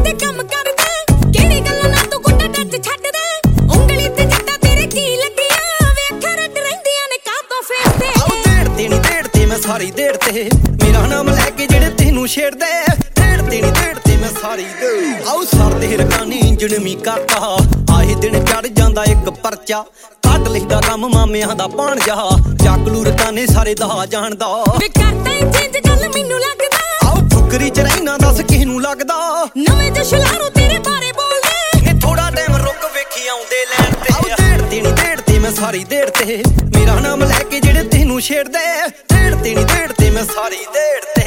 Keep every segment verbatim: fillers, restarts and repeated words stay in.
के कम कर दे केड़ी गल्लां ना तू गुंडा टच छड्ड दे उंगली ते जट्टा तेरे की लगियां वेख रट रहिंदियां ने का तो फेस ते आओ देड़ तेनी देड़ ते मैं सारी देड़ ते मेरा नाम लेके जेड़े तेनू छेड़दे देड़ तेनी देड़ ते मैं सारी दे आओ सर ते रकानी इंजन मी करता आए दिन चढ़ जांदा एक परचा ਕੱਢ ਲਿਖਦਾ ਕੰਮ ਮਾਮਿਆਂ ਦਾ ਪਾਣ ਜਾ ਚੱਕਲੂ ਰਕਾਨੇ ਸਾਰੇ ਦਾ ਜਾਣਦਾ ਵੇ ਕਰਦਾ ਈ ਚੇਂਜ ਗੱਲ ਮੈਨੂੰ ਲੱਗਦਾ ਆਓ ਫੁਕਰੀ ਚ ਰਹਿਣਾ ਦੱਸ ਕਿਸ ਨੂੰ ਲੱਗਦਾ ਨਵੇਂ ਜੋ ਸ਼ਲਾਰੂ ਤੇਰੇ ਬਾਰੇ ਬੋਲਦੇ ਨੇ ਥੋੜਾ ਟਾਈਮ ਰੁਕ ਵੇਖੀ ਆਉਂਦੇ ਲੈਣ ਤੇ ਆਓ ਦੇੜ ਤੇਣੀ ਦੇੜ ਤੇ ਮੈਂ ਸਾਰੀ ਦੇੜ ਤੇ ਮੇਰਾ ਨਾਮ ਲੈ ਕੇ ਜਿਹੜੇ ਤੈਨੂੰ ਛੇੜਦੇ ਦੇੜ ਤੇਣੀ ਦੇੜ ਤੇ ਮੈਂ ਸਾਰੀ ਦੇੜ ਤੇ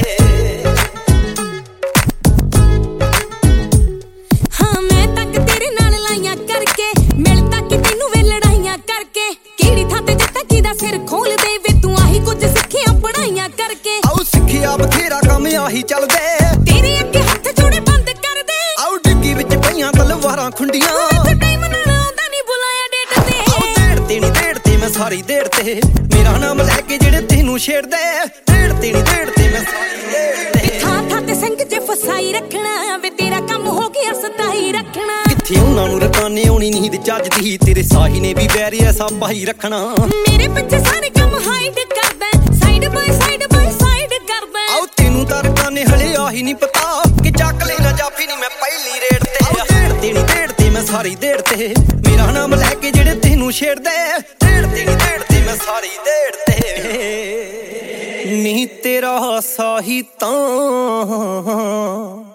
ਹਾਂ ਮੈਂ ਤੱਕ ਤੇਰੇ ਨਾਲ ਲਾਈਆਂ ਕਰਕੇ ਮਿਲ ਤੱਕ ਤੈਨੂੰ ਵੇ ਲੜਾਈਆਂ ਕਰਕੇ ਕਿਹੜੀ ਥਾਂ ਤੇ ਜੱਟਾ ਕਿਹਦਾ ਸਿਰ ਖੋਲ ਦੇ ਵੇ ਤੂੰ ਆਹੀ ਕੁਝ ਸਿੱਖਿਆ ਪੜਾਈਆਂ ਕਰਕੇ ਆਓ ਸਿੱਖਿਆ ਬਥੇਰਾ ਕੰਮ ਆਹੀ ਚੱਲਦੇ ਤੇਰੇ ਅੱਗੇ ਹੱਥ ਜੋੜੇ ਬੰਦ ਕਰ ਦੇ ਆਓ ਡਿੱਗੀ ਵਿੱਚ ਪਈਆਂ ਤਲਵਾਰਾਂ ਖੁੰਡੀਆਂ ਟਾਈਮ ਨਾਲ ਆਉਂਦਾ ਨਹੀਂ ਬੁਲਾਇਆ ਡੇਟ ਤੇ ਆਓ ਦੇੜ ਤੇਣੀ ਦੇੜ ਤੇ ਮੈਂ ਸਾਰੀ ਦੇੜ ਤੇ ਮੇਰਾ ਨਾਮ ਲੈ ਕੇ ਜਿਹੜੇ ਤੈਨੂੰ ਛੇੜਦੇ ਦੇੜ ਤੇਣੀ ਦੇੜ ਤੇ ਮੈਂ ਸਾਰੀ ਦੇੜ ਤੇ ਥਾਂ ਥਾਂ ਤੇ ਸਿੰਘ ਚ ਫਸਾਈ ਰੱਖਣਾ ਵੇ ਤੇਰਾ ਕੰਮ ਹੋ ਗਿਆ ਸਤਾਈ ਰੱਖਣਾ ਕਿੱਥੇ ਉਹਨਾਂ ਨੂੰ ਰਕਾਨੇ ਆਉਣੀ ਨੀਂਦ ਚੱਜਦੀ ਤੇਰੇ ਸਾਹੀ ਨੇ ਵੀ ਵੈਰੀ ਐਸਾ ਪਾਈ ਰੱਖਣਾ ਮੇਰੇ ਪਿੱਛੇ ਸਾਰੇ ਕੰਮ ਹਾਈਡ ਕਰਦਾ side by side by side ਕਰਦਾ ਆਓ ਤੈਨੂੰ ਤਾਂ ਰਕਾਨੇ ਹਲੇ ਆਹੀ ਨਹੀਂ ਪਤਾ ਕਿ ਚੱਕ ਲੈਣਾ ਜਾਫੀ ਨਹੀਂ ਮੈਂ ਪਹਿਲੀ ਰੇਡ ਤੇ ਆਓ ਦੇੜ ਤੇਣੀ ਦੇੜ ਤੇ ਮੈਂ ਸਾਰੀ ਦੇੜ ਤੇ ਮੇਰਾ ਨਾਮ ਲੈ ਕੇ ਜਿਹੜੇ ਤੈਨੂੰ ਛੇੜਦੇ ਦੇੜ ਤੇਣੀ ਦੇੜ ਤੇ ਮੈਂ ਸਾਰੀ ਦੇੜ ਤੇ ਨੀ ਤੇਰਾ ਸਾਹੀ ਤਾਂ